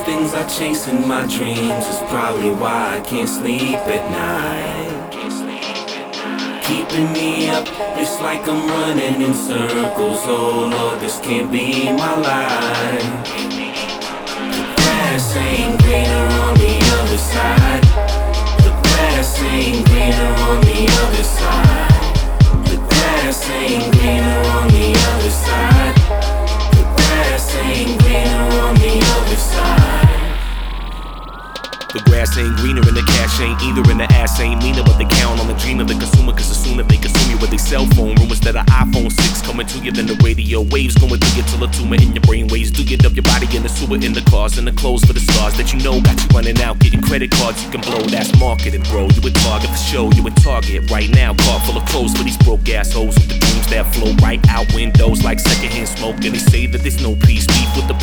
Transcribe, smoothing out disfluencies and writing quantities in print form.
things I chase in my dreams is probably why I can't sleep at night. Keeping me up, it's like I'm running in circles. Oh Lord, this can't be my life. The grass ain't greener on the other side. The grass ain't greener on the other side. The grass ain't greener on the other side. The grass ain't greener on the other side. The grass ain't greener and the cash ain't either, and the ass ain't meaner, but they count on the dream of the consumer, cause as soon as they consume you with their cell phone, rumors that an iPhone 6 coming to you, then the radio waves going through you till a tumor in your brain waves. Do you dump your body in the sewer, in the cars, in the clothes for the scars that you know got you running out, getting credit cards you can blow, that's marketing, bro. You a target for show, you a target right now, car full of clothes for these broke assholes with the dreams that flow right out windows like secondhand smoke, and they say that there's no peace, beef with the